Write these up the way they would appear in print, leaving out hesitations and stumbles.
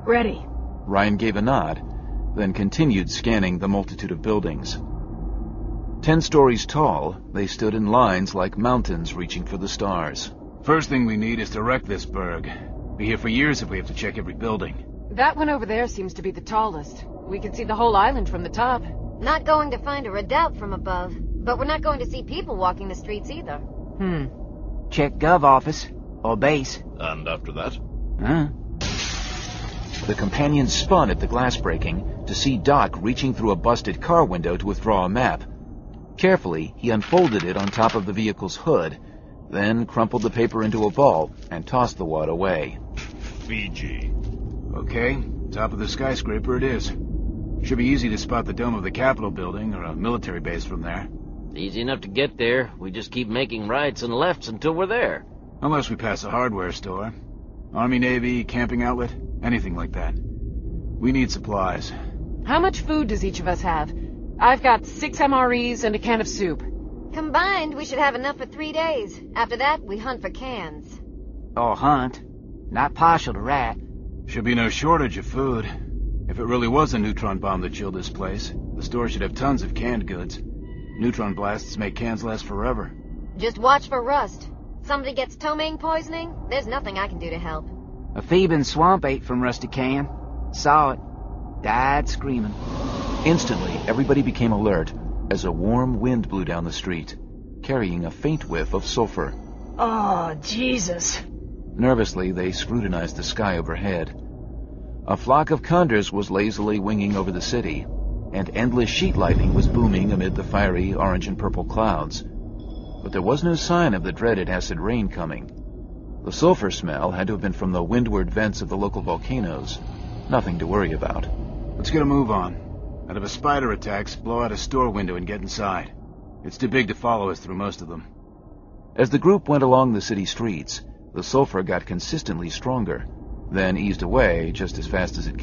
Ready. Ryan gave a nod, then continued scanning the multitude of buildings. 10 stories tall, they stood in lines like mountains reaching for the stars. First thing we need is to wreck this burg. Be here for years if we have to check every building. That one over there seems to be the tallest. We can see the whole island from the top. Not going to find a redoubt from above, but we're not going to see people walking the streets either. Check Gov office, or base. And after that? The companions spun at the glass breaking to see Doc reaching through a busted car window to withdraw a map. Carefully, he unfolded it on top of the vehicle's hood, then crumpled the paper into a ball and tossed the wad away. Fiji. Okay, top of the skyscraper it is. Should be easy to spot the dome of the Capitol building or a military base from there. Easy enough to get there. We just keep making rights and lefts until we're there. Unless we pass a hardware store. Army, Navy, camping outlet, anything like that. We need supplies. How much food does each of us have? I've got 6 MREs and a can of soup. Combined, we should have enough for 3 days. After that, we hunt for cans. Or hunt. Not partial to rat. Should be no shortage of food. If it really was a neutron bomb that chilled this place, the store should have tons of canned goods. Neutron blasts make cans last forever. Just watch for rust. Somebody gets ptomaine poisoning, there's nothing I can do to help. A Theban swamp ate from rusty can. Saw it. Died screaming. Instantly, everybody became alert as a warm wind blew down the street, carrying a faint whiff of sulfur. Oh, Jesus. Nervously, they scrutinized the sky overhead. A flock of condors was lazily winging over the city, and endless sheet lightning was booming amid the fiery orange and purple clouds. But there was no sign of the dreaded acid rain coming. The sulfur smell had to have been from the windward vents of the local volcanoes. Nothing to worry about. Let's get a move on. Out of a spider attacks, blow out a store window and get inside. It's too big to follow us through most of them. As the group went along the city streets, the sulfur got consistently stronger, then eased away just as fast as it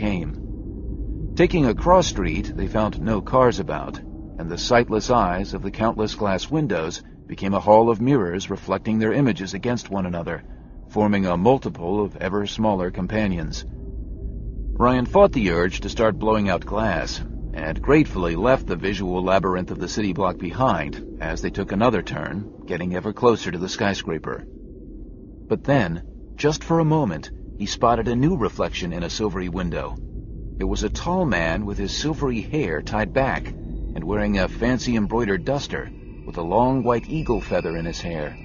came. Taking a cross street, they found no cars about, and the sightless eyes of the countless glass windows became a hall of mirrors reflecting their images against one another, forming a multiple of ever smaller companions. Ryan fought the urge to start blowing out glass, and gratefully left the visual labyrinth of the city block behind as they took another turn, getting ever closer to the skyscraper. But then, just for a moment, he spotted a new reflection in a silvery window. It was a tall man with his silvery hair tied back and wearing a fancy embroidered duster with a long white eagle feather in his hair.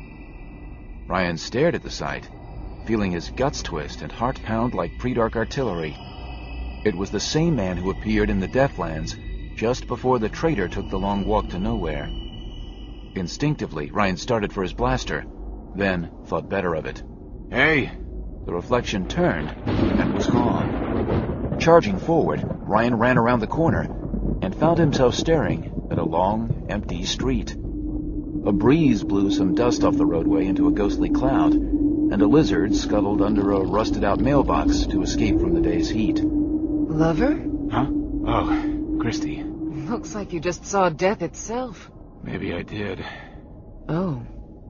Ryan stared at the sight, feeling his guts twist and heart pound like pre-dark artillery. It was the same man who appeared in the Deathlands just before the traitor took the long walk to nowhere. Instinctively, Ryan started for his blaster, then thought better of it. Hey! The reflection turned and was gone. Charging forward, Ryan ran around the corner and found himself staring at a long, empty street. A breeze blew some dust off the roadway into a ghostly cloud, and a lizard scuttled under a rusted-out mailbox to escape from the day's heat. Lover? Huh? Oh, Christy. Looks like you just saw death itself. Maybe I did. Oh.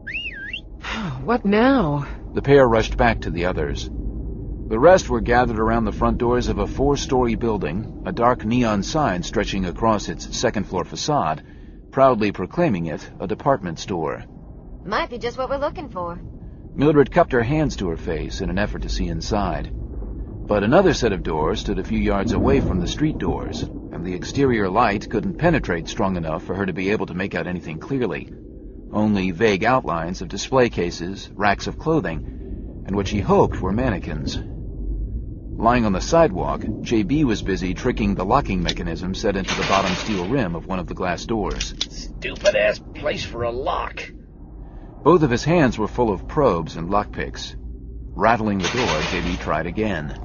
What now? The pair rushed back to the others. The rest were gathered around the front doors of a 4-story building, a dark neon sign stretching across its second-floor facade, proudly proclaiming it a department store. Might be just what we're looking for. Mildred cupped her hands to her face in an effort to see inside. But another set of doors stood a few yards away from the street doors, and the exterior light couldn't penetrate strong enough for her to be able to make out anything clearly. Only vague outlines of display cases, racks of clothing, and what she hoped were mannequins. Lying on the sidewalk, JB was busy tricking the locking mechanism set into the bottom steel rim of one of the glass doors. Stupid-ass place for a lock. Both of his hands were full of probes and lockpicks. Rattling the door, JB tried again.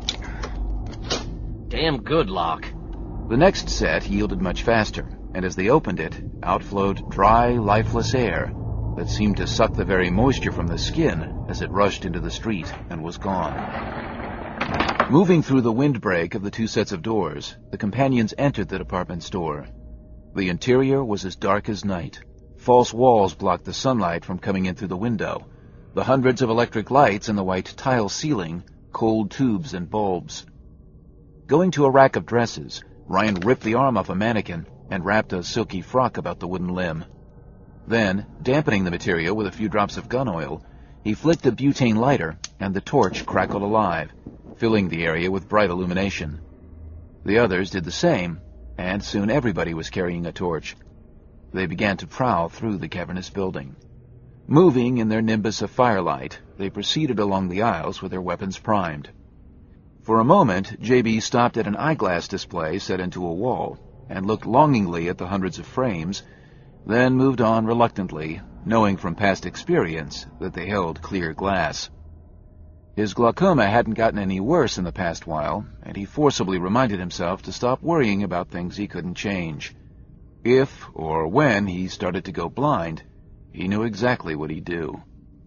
Damn good lock. The next set yielded much faster, and as they opened it, out flowed dry, lifeless air that seemed to suck the very moisture from the skin as it rushed into the street and was gone. Moving through the windbreak of the 2 sets of doors, the companions entered the department store. The interior was as dark as night. False walls blocked the sunlight from coming in through the window. The hundreds of electric lights in the white tile ceiling, cold tubes and bulbs. Going to a rack of dresses, Ryan ripped the arm off a mannequin and wrapped a silky frock about the wooden limb. Then, dampening the material with a few drops of gun oil, he flicked a butane lighter, and the torch crackled alive, filling the area with bright illumination. The others did the same, and soon everybody was carrying a torch. They began to prowl through the cavernous building. Moving in their nimbus of firelight, they proceeded along the aisles with their weapons primed. For a moment, JB stopped at an eyeglass display set into a wall and looked longingly at the hundreds of frames, then moved on reluctantly, knowing from past experience that they held clear glass. His glaucoma hadn't gotten any worse in the past while, and he forcibly reminded himself to stop worrying about things he couldn't change. If or when he started to go blind, he knew exactly what he'd do.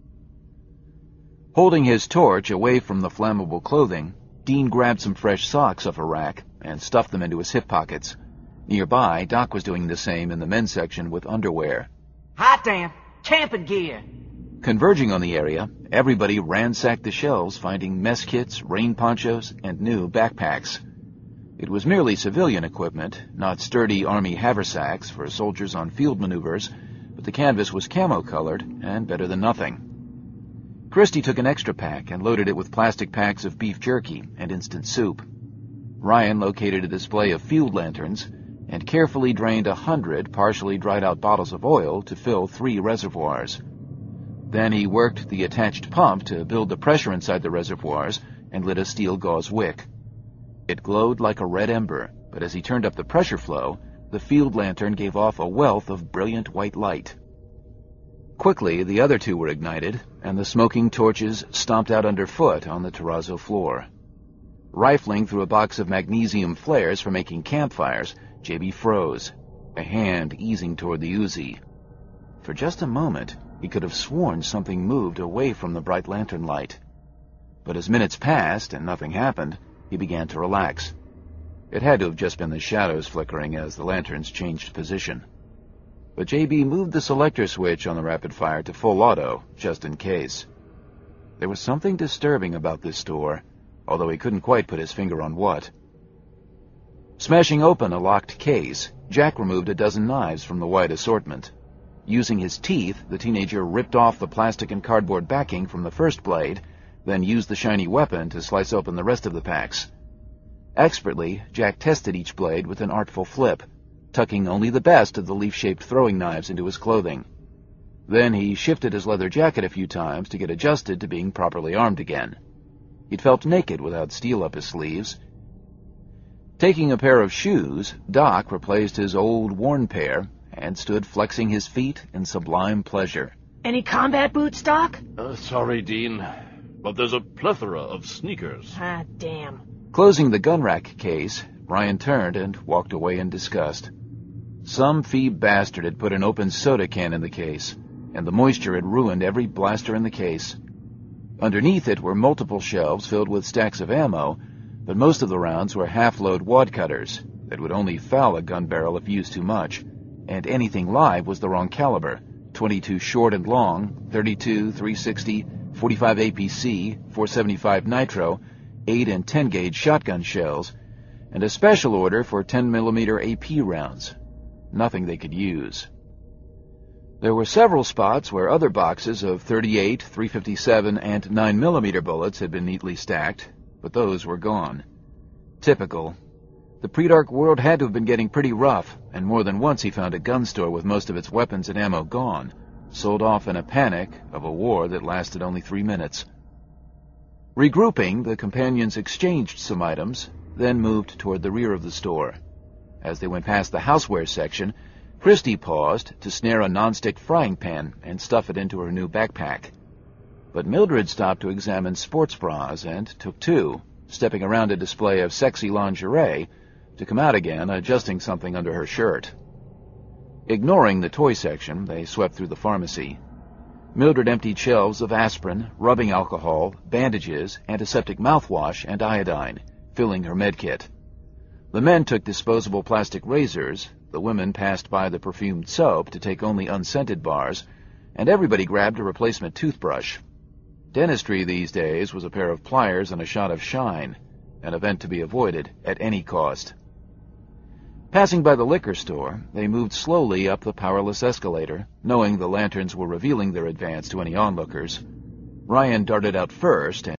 Holding his torch away from the flammable clothing, Dean grabbed some fresh socks off a rack and stuffed them into his hip pockets. Nearby, Doc was doing the same in the men's section with underwear. Hot damn! Camping gear! Converging on the area, everybody ransacked the shelves, finding mess kits, rain ponchos, and new backpacks. It was merely civilian equipment, not sturdy army haversacks for soldiers on field maneuvers, but the canvas was camo-colored and better than nothing. Christie took an extra pack and loaded it with plastic packs of beef jerky and instant soup. Ryan located a display of field lanterns and carefully drained 100 partially dried-out bottles of oil to fill 3 reservoirs. Then he worked the attached pump to build the pressure inside the reservoirs and lit a steel gauze wick. It glowed like a red ember, but as he turned up the pressure flow, the field lantern gave off a wealth of brilliant white light. Quickly, the other 2 were ignited, and the smoking torches stomped out underfoot on the terrazzo floor. Rifling through a box of magnesium flares for making campfires, JB froze, a hand easing toward the Uzi. For just a moment, he could have sworn something moved away from the bright lantern light. But as minutes passed and nothing happened, he began to relax. It had to have just been the shadows flickering as the lanterns changed position. But JB moved the selector switch on the rapid fire to full auto, just in case. There was something disturbing about this store, although he couldn't quite put his finger on what. Smashing open a locked case, Jack removed a dozen knives from the wide assortment. Using his teeth, the teenager ripped off the plastic and cardboard backing from the first blade, then used the shiny weapon to slice open the rest of the packs. Expertly, Jack tested each blade with an artful flip, tucking only the best of the leaf-shaped throwing knives into his clothing. Then he shifted his leather jacket a few times to get adjusted to being properly armed again. He'd felt naked without steel up his sleeves. Taking a pair of shoes, Doc replaced his old worn pair and stood flexing his feet in sublime pleasure. Any combat boots, Doc? Sorry, Dean, but there's a plethora of sneakers. Ah, damn. Closing the gun rack case, Ryan turned and walked away in disgust. Some phoebe bastard had put an open soda can in the case, and the moisture had ruined every blaster in the case. Underneath it were multiple shelves filled with stacks of ammo, but most of the rounds were half-load wad cutters that would only foul a gun barrel if used too much, and anything live was the wrong caliber, 22 short and long, 32, 360, 45 APC, 475 nitro, 8 and 10 gauge shotgun shells, and a special order for 10mm AP rounds. Nothing they could use. There were several spots where other boxes of 38, 357, and 9mm bullets had been neatly stacked, but those were gone. Typical. The pre-dark world had to have been getting pretty rough, and more than once he found a gun store with most of its weapons and ammo gone, sold off in a panic of a war that lasted only 3 minutes. Regrouping, the companions exchanged some items, then moved toward the rear of the store. As they went past the houseware section, Christie paused to snare a nonstick frying pan and stuff it into her new backpack. But Mildred stopped to examine sports bras and took 2, stepping around a display of sexy lingerie, to come out again, adjusting something under her shirt. Ignoring the toy section, they swept through the pharmacy. Mildred emptied shelves of aspirin, rubbing alcohol, bandages, antiseptic mouthwash, and iodine, filling her medkit. The men took disposable plastic razors, the women passed by the perfumed soap to take only unscented bars, and everybody grabbed a replacement toothbrush. Dentistry these days was a pair of pliers and a shot of shine. an event to be avoided at any cost. Passing by the liquor store, they moved slowly up the powerless escalator, knowing the lanterns were revealing their advance to any onlookers. Ryan darted out first